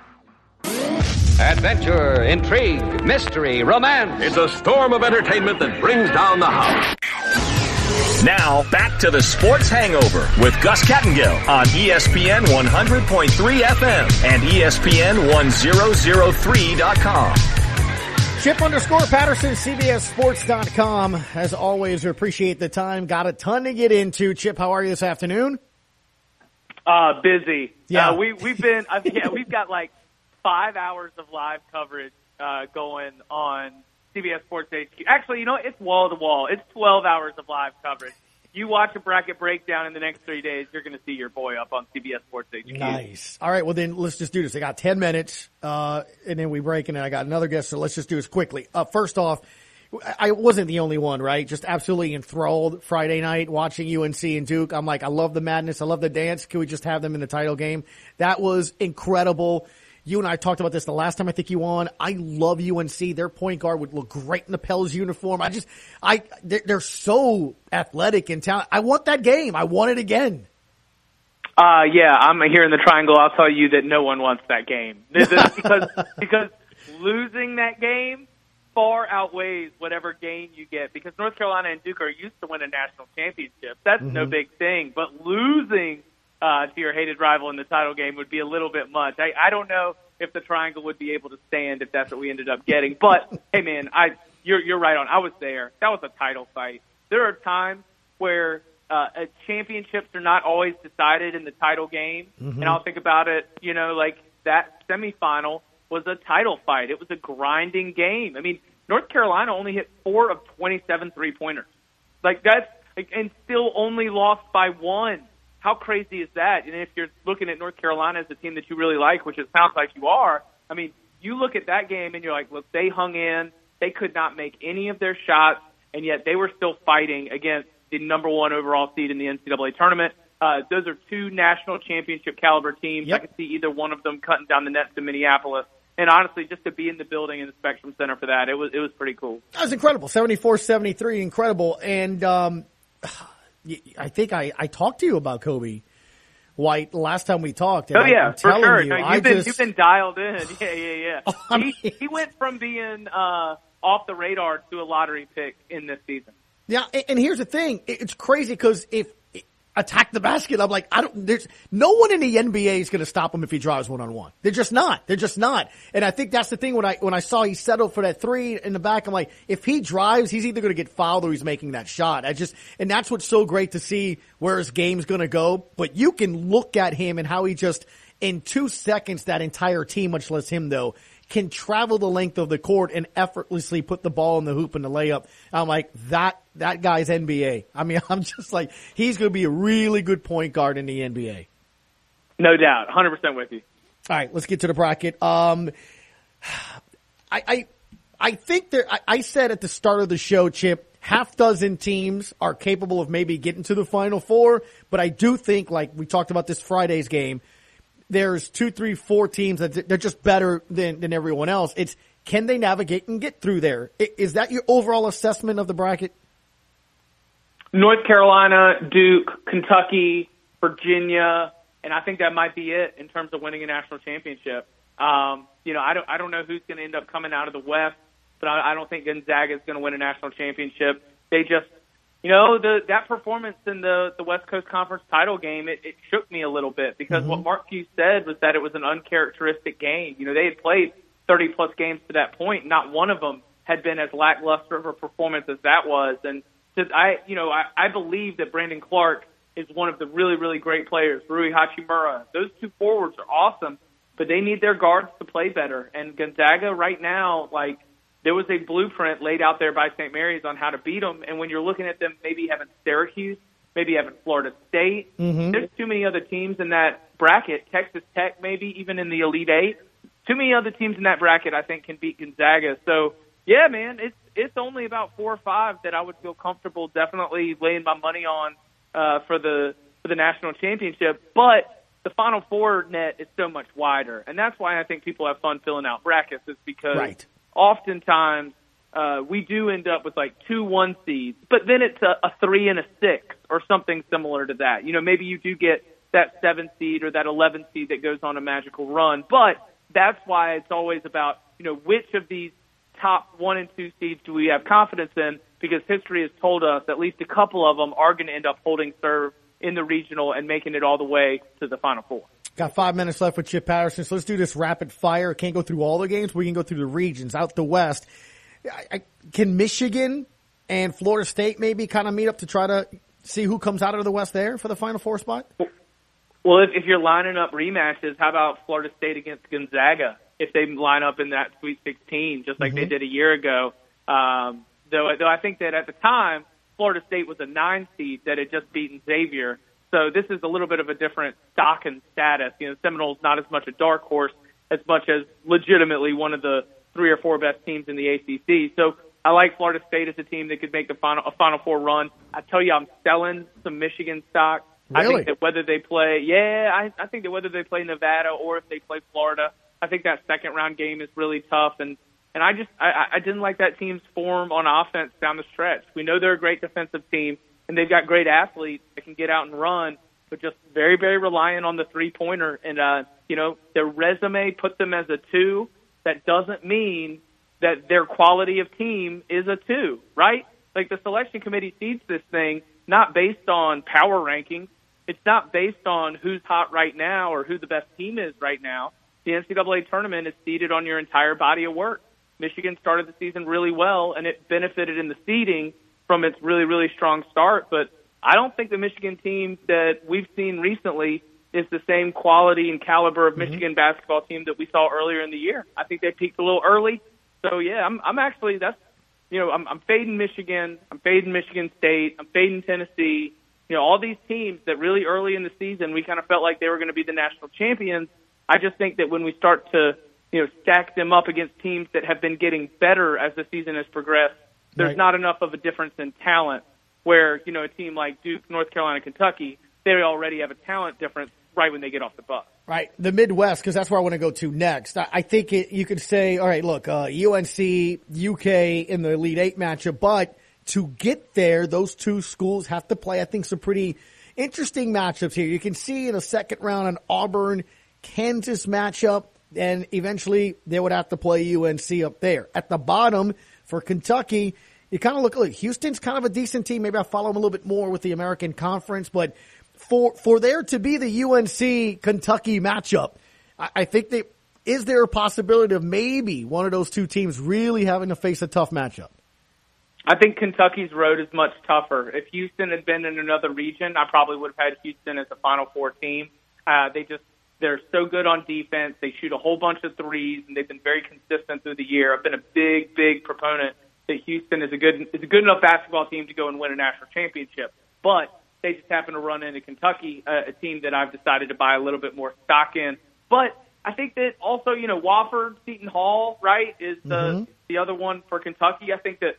Adventure, intrigue, mystery, romance. It's a storm of entertainment that brings down the house. Now, back to the Sports Hangover with Gus Kattengill on E S P N one hundred point three F M and E S P N one thousand three dot com. Chip underscore Patterson, C B S Sports dot com. As always, we appreciate the time. Got a ton to get into. Chip, how are you this afternoon? Uh, busy. Yeah. Uh, we, we've been, uh, yeah, we've got like five hours of live coverage uh, going on C B S Sports H Q. Actually, you know, it's wall to wall. It's twelve hours of live coverage. You watch a bracket breakdown in the next three days, you're going to see your boy up on C B S Sports H Q. Nice. All right, well then let's just do this. I got ten minutes, uh, and then we break, and then I got another guest, so let's just do this quickly. Uh, first off, I wasn't the only one, right? Just absolutely enthralled Friday night watching U N C and Duke. I'm like, I love the madness. I love the dance. Can we just have them in the title game? That was incredible. You and I talked about this the last time I think you won. I love U N C. Their point guard would look great in the Pels uniform. I just, I, they're, they're so athletic and talented. I want that game. I want it again. Uh, yeah, I'm here in the triangle. I'll tell you that no one wants that game. This is because, because losing that game far outweighs whatever gain you get, because North Carolina and Duke are used to winning national championships. That's mm-hmm. no big thing. But losing uh, to your hated rival in the title game would be a little bit much. I, I don't know if the triangle would be able to stand if that's what we ended up getting. But, hey, man, I you're, you're right on. I was there. That was a title fight. There are times where uh, championships are not always decided in the title game. Mm-hmm. And I'll think about it, you know, like that semifinal was a title fight. It was a grinding game. I mean, North Carolina only hit four of twenty-seven three-pointers. Like, that's – and still only lost by one. How crazy is that? And if you're looking at North Carolina as a team that you really like, which it sounds like you are, I mean, you look at that game and you're like, look, they hung in. They could not make any of their shots, and yet they were still fighting against the number one overall seed in the N C double A tournament. Uh, those are two national championship caliber teams. Yep. I can see either one of them cutting down the nets in Minneapolis. And honestly, just to be in the building in the Spectrum Center for that, it was it was pretty cool. That was incredible. seventy-four seventy-three, incredible. And um, I think I, I talked to you about Kobe White last time we talked. And oh, yeah, I'm for sure. You, no, you've, I been, just... you've been dialed in. Yeah, yeah, yeah. Oh, I mean... he, he went from being uh, off the radar to a lottery pick in this season. Yeah, and here's the thing. It's crazy because if attack the basket, I'm like, I don't, there's no one in the N B A is going to stop him if he drives one on one. They're just not. They're just not. And I think that's the thing when I, when I saw he settled for that three in the back, I'm like, if he drives, he's either going to get fouled or he's making that shot. I just, and that's what's so great to see where his game's going to go. But you can look at him and how he just, in two seconds, that entire team, much less him though, can travel the length of the court and effortlessly put the ball in the hoop and the layup. I'm like, that, that guy's N B A. I mean, I'm just like, he's going to be a really good point guard in the N B A. No doubt. one hundred percent with you. All right, let's get to the bracket. Um, I, I, I think there, I, I said at the start of the show, Chip, half dozen teams are capable of maybe getting to the Final Four, but I do think, like we talked about this Friday's game, there's two, three, four teams that they're just better than, than everyone else. It's, can they navigate and get through there? Is that your overall assessment of the bracket? North Carolina, Duke, Kentucky, Virginia, and I think that might be it in terms of winning a national championship. Um, you know, I don't, I don't know who's going to end up coming out of the West, but I, I don't think Gonzaga is going to win a national championship. They just, you know, the that performance in the, the West Coast Conference title game, it, it shook me a little bit because mm-hmm. what Mark Few said was that it was an uncharacteristic game. You know, they had played thirty-plus games to that point. Not one of them had been as lackluster of a performance as that was. And just, I, you know, I, I believe that Brandon Clark is one of the really, really great players. Rui Hachimura, those two forwards are awesome, but they need their guards to play better. And Gonzaga right now, like, there was a blueprint laid out there by Saint Mary's on how to beat them. And when you're looking at them, maybe having Syracuse, maybe having Florida State, mm-hmm. there's too many other teams in that bracket. Texas Tech, maybe even in the Elite Eight. Too many other teams in that bracket, I think, can beat Gonzaga. So, yeah, man, it's it's only about four or five that I would feel comfortable definitely laying my money on uh, for the for the national championship. But the Final Four net is so much wider, and that's why I think people have fun filling out brackets. Is because right. oftentimes uh, we do end up with like two one seeds, but then it's a, a three and a six or something similar to that. You know, maybe you do get that seven seed or that eleven seed that goes on a magical run, but that's why it's always about, you know, which of these top one and two seeds do we have confidence in, because history has told us at least a couple of them are going to end up holding serve in the regional and making it all the way to the Final Four. Got five minutes left with Chip Patterson, so let's do this rapid fire. Can't go through all the games. We can go through the regions. Out the West, I, I, can Michigan and Florida State maybe kind of meet up to try to see who comes out of the West there for the Final Four spot? Well, if, if you're lining up rematches, how about Florida State against Gonzaga? If they line up in that Sweet sixteen, just like mm-hmm. they did a year ago. Um, though, though I think that at the time, Florida State was a nine seed that had just beaten Xavier. So this is a little bit of a different stock and status. You know, Seminoles not as much a dark horse as much as legitimately one of the three or four best teams in the A C C. So I like Florida State as a team that could make the final a Final Four run. I tell you, I'm selling some Michigan stock. Really? I think that whether they play, yeah, I, I think that whether they play Nevada or if they play Florida, I think that second round game is really tough. And and I just I, I didn't like that team's form on offense down the stretch. We know they're a great defensive team and they've got great athletes that can get out and run, but just very very reliant on the three pointer. And uh, you know, their resume put them as a two. That doesn't mean that their quality of team is a two, right? Like the selection committee seeds this thing not based on power rankings. It's not based on who's hot right now or who the best team is right now. The N C double A tournament is seeded on your entire body of work. Michigan started the season really well, and it benefited in the seeding from its really, really strong start. But I don't think the Michigan team that we've seen recently is the same quality and caliber of Michigan mm-hmm. basketball team that we saw earlier in the year. I think they peaked a little early. So, yeah, I'm, I'm actually, that's, you know, I'm, I'm fading Michigan. I'm fading Michigan State. I'm fading Tennessee. You know, all these teams that really early in the season we kind of felt like they were going to be the national champions. I just think that when we start to, you know, stack them up against teams that have been getting better as the season has progressed, there's right. not enough of a difference in talent where, you know, a team like Duke, North Carolina, Kentucky, they already have a talent difference right when they get off the bus. Right, the Midwest, because that's where I want to go to next. I, I think it, you could say, all right, look, uh, U N C, U K in the Elite Eight matchup, but to get there, those two schools have to play, I think, some pretty interesting matchups here. You can see in a second round an Auburn-Kansas matchup, and eventually they would have to play U N C up there. At the bottom, for Kentucky, you kind of look, look, Houston's kind of a decent team. Maybe I'll follow them a little bit more with the American Conference, but For for there to be the U N C-Kentucky matchup, I, I think that is there a possibility of maybe one of those two teams really having to face a tough matchup? I think Kentucky's road is much tougher. If Houston had been in another region, I probably would have had Houston as a Final Four team. Uh, they just they're so good on defense. They shoot a whole bunch of threes, and they've been very consistent through the year. I've been a big, big proponent that Houston is a good is a good enough basketball team to go and win a national championship, but they just happen to run into Kentucky, uh, a team that I've decided to buy a little bit more stock in. But I think that also, you know, Wofford, Seton Hall, right, is the mm-hmm. the other one for Kentucky. I think that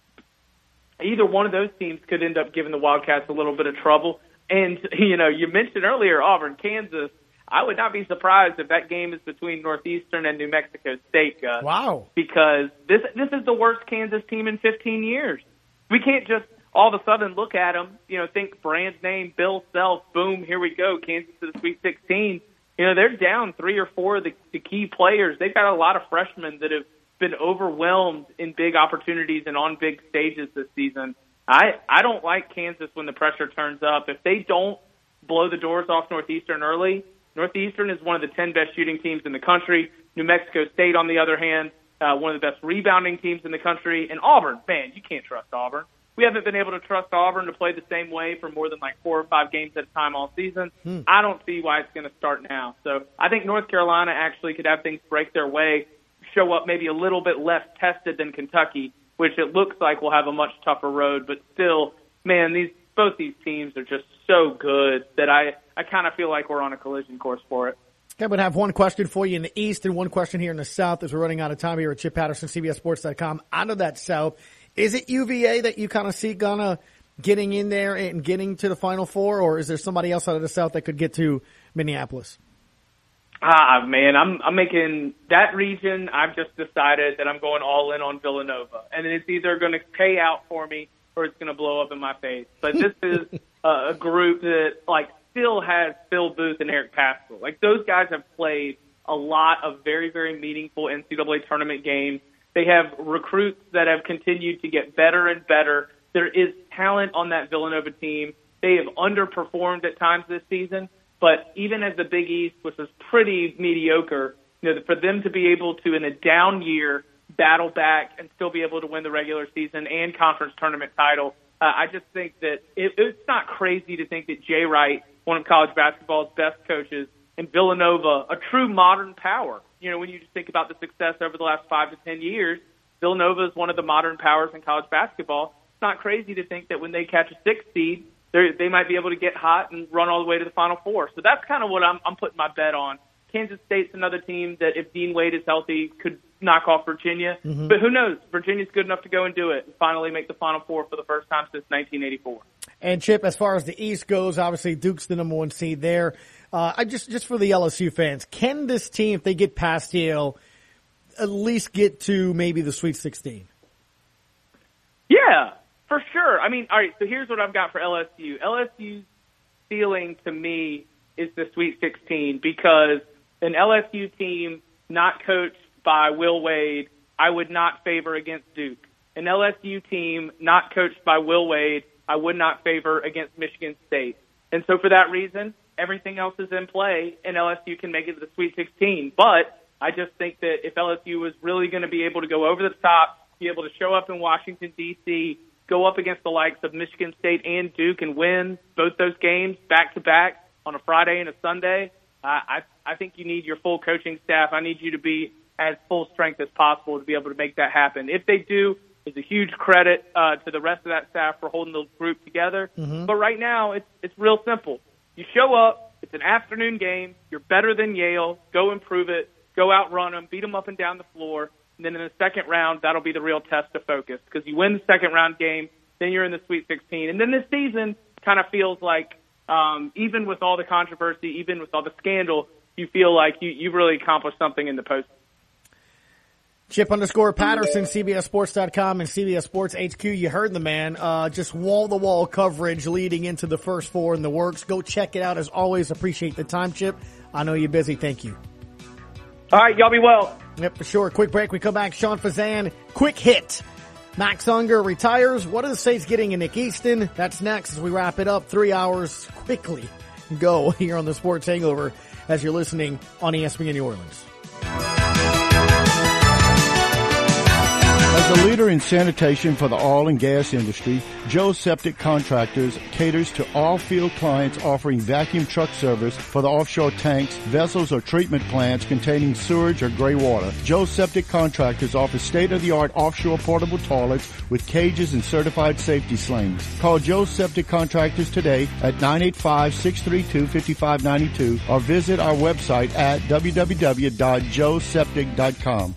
either one of those teams could end up giving the Wildcats a little bit of trouble. And, you know, you mentioned earlier Auburn, Kansas. I would not be surprised if that game is between Northeastern and New Mexico State, Gus. Wow. Because this this is the worst Kansas team in fifteen years. We can't just all of a sudden look at them, you know, think brand name, Bill Self, boom, here we go, Kansas to the Sweet sixteen. You know, they're down three or four of the, the key players. They've got a lot of freshmen that have been overwhelmed in big opportunities and on big stages this season. I, I don't like Kansas when the pressure turns up. If they don't blow the doors off Northeastern early, Northeastern is one of the ten best shooting teams in the country. New Mexico State, on the other hand, uh, one of the best rebounding teams in the country. And Auburn, man, you can't trust Auburn. We haven't been able to trust Auburn to play the same way for more than like four or five games at a time all season. Hmm. I don't see why it's going to start now. So I think North Carolina actually could have things break their way, show up maybe a little bit less tested than Kentucky, which it looks like will have a much tougher road. But still, man, these both these teams are just so good that I, I kind of feel like we're on a collision course for it. Okay, I'm going to have one question for you in the East and one question here in the South as we're running out of time here at Chip Patterson, C B S Sports dot com. Out of that South, is it U V A that you kind of see gonna getting in there and getting to the Final Four, or is there somebody else out of the South that could get to Minneapolis? Ah, man, I'm I'm making that region. I've just decided that I'm going all in on Villanova, and it's either going to pay out for me or it's going to blow up in my face. But this is uh, a group that like still has Phil Booth and Eric Paschal. Like those guys have played a lot of very very meaningful N C double A tournament games. They have recruits that have continued to get better and better. There is talent on that Villanova team. They have underperformed at times this season, but even as the Big East, which was pretty mediocre, you know, for them to be able to, in a down year, battle back and still be able to win the regular season and conference tournament title, uh, I just think that it, it's not crazy to think that Jay Wright, one of college basketball's best coaches, and Villanova, a true modern power. You know, when you just think about the success over the last five to ten years, Villanova is one of the modern powers in college basketball. It's not crazy to think that when they catch a six seed, they might be able to get hot and run all the way to the Final Four. So that's kind of what I'm, I'm putting my bet on. Kansas State's another team that, if Dean Wade is healthy, could knock off Virginia. Mhm. But who knows? Virginia's good enough to go and do it and finally make the Final Four for the first time since nineteen eighty-four. And Chip, as far as the East goes, obviously Duke's the number one seed there. Uh, I just just for the L S U fans, can this team, if they get past Yale, at least get to maybe the Sweet sixteen? Yeah, for sure. I mean, all right. So here's what I've got for L S U. L S U's ceiling to me is the Sweet sixteen because an L S U team not coached by Will Wade, I would not favor against Duke. An L S U team not coached by Will Wade, I would not favor against Michigan State. And so for that reason, everything else is in play, and L S U can make it to the Sweet sixteen. But I just think that if L S U was really going to be able to go over the top, be able to show up in Washington, D C, go up against the likes of Michigan State and Duke and win both those games back-to-back on a Friday and a Sunday, uh, I, I think you need your full coaching staff. I need you to be as full strength as possible to be able to make that happen. If they do, it's a huge credit uh, to the rest of that staff for holding the group together. Mhm. But right now, it's it's real simple. You show up, it's an afternoon game, you're better than Yale, go improve it, go outrun them, beat them up and down the floor, and then in the second round, that'll be the real test of focus because you win the second round game, then you're in the Sweet sixteen. And then this season kind of feels like, um, even with all the controversy, even with all the scandal, you feel like you, you've really accomplished something in the post. Chip underscore Patterson, C B S Sports dot com and C B S Sports H Q. You heard the man. Uh, just wall-to-wall coverage leading into the first four in the works. Go check it out. As always, appreciate the time, Chip. I know you're busy. Thank you. All right, y'all be well. Yep, for sure. Quick break. We come back. Sean Fazan, quick hit. Max Unger retires. What are the Saints getting in Nick Easton? That's next as we wrap it up. Three hours quickly go here on the Sports Hangover as you're listening on E S P N New Orleans. As a leader in sanitation for the oil and gas industry, Joe Septic Contractors caters to all field clients offering vacuum truck service for the offshore tanks, vessels, or treatment plants containing sewage or gray water. Joe Septic Contractors offers state-of-the-art offshore portable toilets with cages and certified safety slings. Call Joe Septic Contractors today at nine eight five, six three two, five five nine two or visit our website at w w w dot joe septic dot com.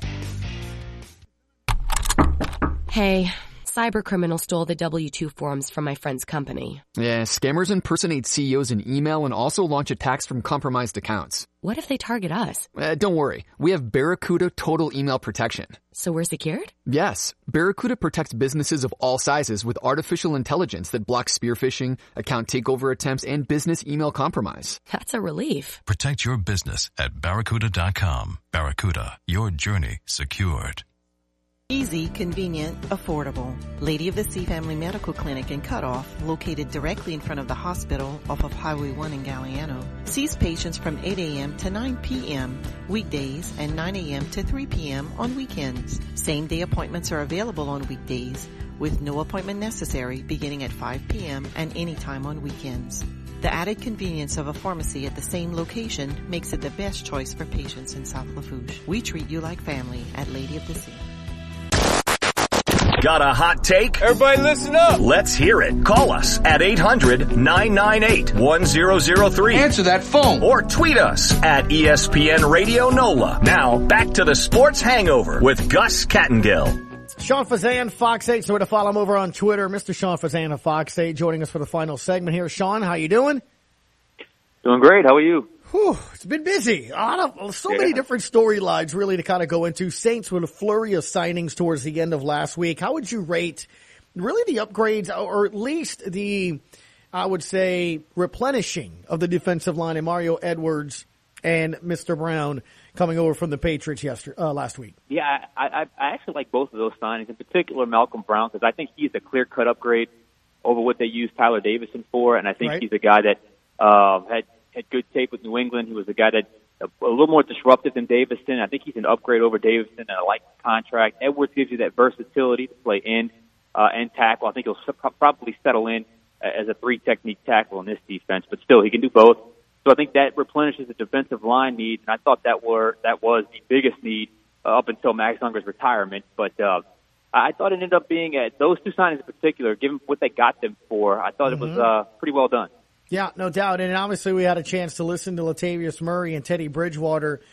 Hey, cybercriminals stole the W two forms from my friend's company. Yeah, scammers impersonate C E Os in email and also launch attacks from compromised accounts. What if they target us? Uh, don't worry. We have Barracuda Total Email Protection. So we're secured? Yes. Barracuda protects businesses of all sizes with artificial intelligence that blocks spear phishing, account takeover attempts, and business email compromise. That's a relief. Protect your business at barracuda dot com. Barracuda, your journey secured. Easy, convenient, affordable. Lady of the Sea Family Medical Clinic in Cutoff, located directly in front of the hospital off of Highway one in Galliano, sees patients from eight a.m. to nine p.m. weekdays and nine a.m. to three p.m. on weekends. Same-day appointments are available on weekdays with no appointment necessary beginning at five p.m. and anytime on weekends. The added convenience of a pharmacy at the same location makes it the best choice for patients in South Lafourche. We treat you like family at Lady of the Sea. Got a hot take? Everybody listen up. Let's hear it. Call us at eight hundred, nine nine eight, one zero zero three. Answer that phone. Or tweet us at E S P N Radio NOLA. Now, back to the Sports Hangover with Gus Kattengill. Sean Fazan, Fox eight, so to follow him over on Twitter. Mister Sean Fazan of Fox eight joining us for the final segment here. Sean, how you doing? Doing great. How are you? Whew, it's been busy. A lot of, so yeah. many different storylines really to kind of go into. Saints with a flurry of signings towards the end of last week. How would you rate really the upgrades, or at least the, I would say, replenishing of the defensive line and Mario Edwards and Mister Brown coming over from the Patriots yesterday, uh, last week? Yeah, I, I, I actually like both of those signings, in particular Malcolm Brown, because I think he's a clear-cut upgrade over what they used Tyler Davison for, and I think Right. he's a guy that uh, had had good tape with New England. He was a guy that a, a little more disruptive than Davison. I think he's an upgrade over Davison, and I like the contract. Edwards gives you that versatility to play end uh, and tackle. I think he'll s- probably settle in as a three-technique tackle in this defense, but still, he can do both. So I think that replenishes the defensive line need, and I thought that were that was the biggest need uh, up until Max Unger's retirement. But uh, I thought it ended up being uh, those two signings in particular, given what they got them for. I thought mm-hmm. it was uh, pretty well done. Yeah, no doubt. And obviously we had a chance to listen to Latavius Murray and Teddy Bridgewater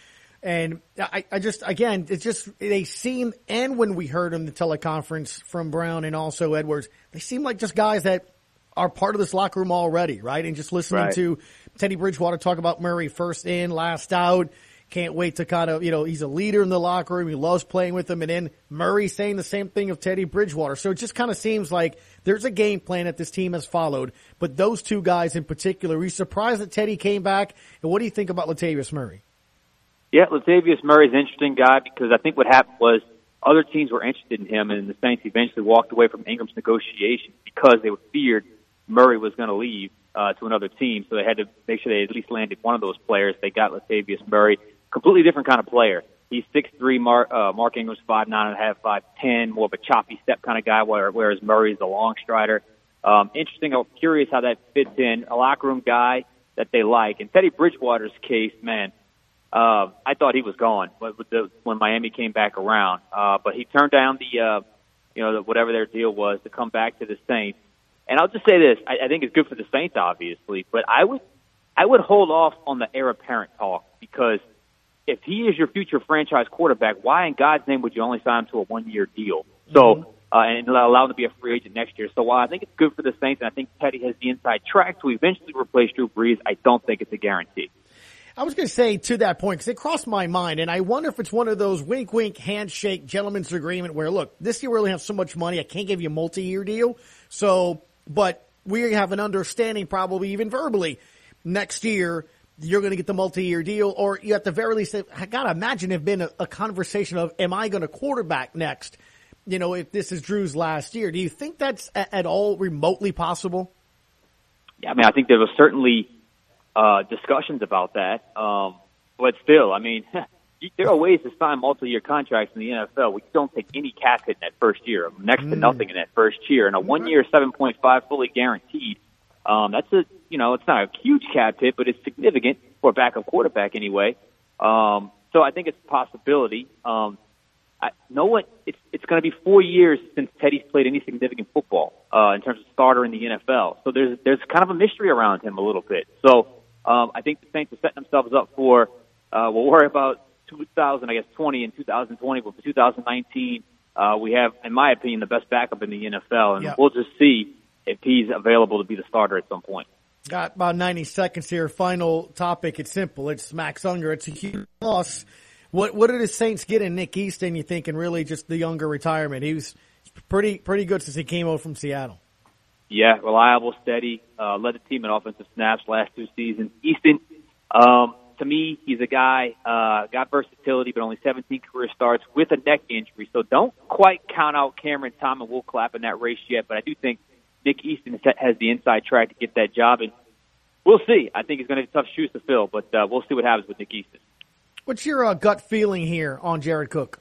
And I, I just, again, it's just, they seem, and when we heard in the teleconference from Brown and also Edwards, they seem like just guys that are part of this locker room already, right? And just listening right. to Teddy Bridgewater talk about Murray first in, last out. Can't wait to kind of, you know, he's a leader in the locker room. He loves playing with them. And then Murray saying the same thing of Teddy Bridgewater. So it just kind of seems like there's a game plan that this team has followed. But those two guys in particular, were you surprised that Teddy came back? And what do you think about Latavius Murray? Yeah, Latavius Murray's an interesting guy because I think what happened was other teams were interested in him, and the Saints eventually walked away from Ingram's negotiations because they feared Murray was going to leave uh, to another team. So they had to make sure they at least landed one of those players. They got Latavius Murray. Completely different kind of player. He's six three, Mark, uh, Mark Ingram's five nine and a half, five ten, more of a choppy step kind of guy, whereas Murray's the long strider. Um, interesting. I'm curious how that fits in. A locker room guy that they like. In Teddy Bridgewater's case, man, uh, I thought he was gone with the, when Miami came back around. Uh, but he turned down the, uh, you know, the, whatever their deal was to come back to the Saints. And I'll just say this. I, I think it's good for the Saints, obviously, but I would, I would hold off on the heir apparent talk because if he is your future franchise quarterback, why in God's name would you only sign him to a one-year deal? So, uh, and allow him to be a free agent next year. So while I think it's good for the Saints, and I think Teddy has the inside track to eventually replace Drew Brees, I don't think it's a guarantee. I was going to say to that point, because it crossed my mind, and I wonder if it's one of those wink-wink, handshake, gentleman's agreement where, look, this year we only have so much money, I can't give you a multi-year deal. So, but we have an understanding, probably even verbally, next year you're going to get the multi-year deal, or you at the very least, I got to imagine there's been a, a conversation of, am I going to quarterback next, you know, if this is Drew's last year. Do you think that's a, at all remotely possible? Yeah, I mean, I think there was certainly uh, discussions about that, um, but still, I mean, there are ways to sign multi-year contracts in the N F L. We don't take any cap hit in that first year, next to mm. nothing in that first year, and a one-year seven point five fully guaranteed. Um, that's a, you know, it's not a huge cap hit, but it's significant for a backup quarterback anyway. Um, so I think it's a possibility. Um, I know what it's, it's going to be four years since Teddy's played any significant football, uh, in terms of starter in the N F L. So there's, there's kind of a mystery around him a little bit. So, um, I think the Saints are setting themselves up for, uh, we'll worry about two thousand, I guess, twenty and two thousand twenty, but for two thousand nineteen, uh, we have, in my opinion, the best backup in the N F L, and yep. we'll just see if he's available to be the starter at some point. Got about ninety seconds here. Final topic. It's simple. It's Max Unger. It's a huge loss. What what did the Saints get in Nick Easton, you think, and really just the younger retirement? He was pretty pretty good since he came over from Seattle. Yeah, reliable, steady, uh, led the team in offensive snaps last two seasons. Easton, um, to me, he's a guy, uh, got versatility, but only seventeen career starts with a neck injury. So don't quite count out Cameron Tom and Will Clapp in that race yet, but I do think Nick Easton has the inside track to get that job, and we'll see. I think it's going to be tough shoes to fill, but uh, we'll see what happens with Nick Easton. What's your uh, gut feeling here on Jared Cook?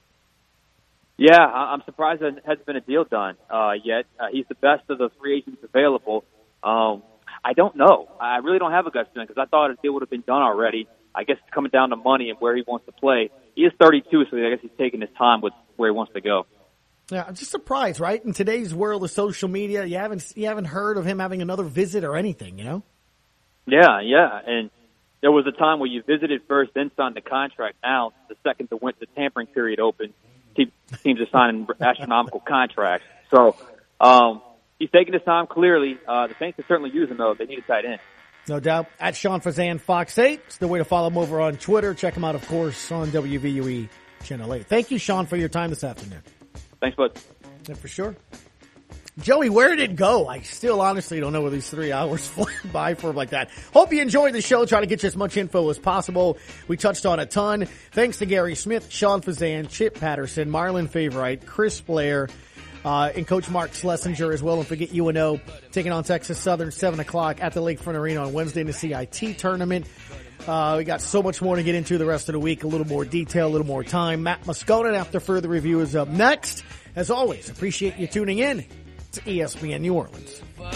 Yeah, I'm surprised there hasn't been a deal done uh, yet. Uh, he's the best of the free agents available. Um, I don't know. I really don't have a gut feeling because I thought a deal would have been done already. I guess it's coming down to money and where he wants to play. He is thirty-two, so I guess he's taking his time with where he wants to go. Yeah, I'm just surprised, right? In today's world of social media, you haven't you haven't heard of him having another visit or anything, you know? Yeah, yeah, and there was a time where you visited first, then signed the contract. Now, the second the winter tampering period opened, teams are signing astronomical contracts. So um, he's taking his time. Clearly, uh, the Saints can certainly use him though. They need a tight end. No doubt. At Sean Fazan, Fox eight. It's the way to follow him over on Twitter. Check him out, of course, on W V U E Channel eight. Thank you, Sean, for your time this afternoon. Thanks, bud. Yeah, for sure. Joey, where did it go? I still honestly don't know where these three hours flew by for like that. Hope you enjoyed the show. Try to get you as much info as possible. We touched on a ton. Thanks to Gary Smith, Sean Fazan, Chip Patterson, Marlon Favorite, Chris Blair, uh, and Coach Mark Schlesinger as well. And forget U N O taking on Texas Southern, seven o'clock at the Lakefront Arena on Wednesday in the C I T tournament. Uh, we got so much more to get into the rest of the week. A little more detail, a little more time. Matt Moscona, after further review, is up next. As always, appreciate you tuning in to E S P N New Orleans.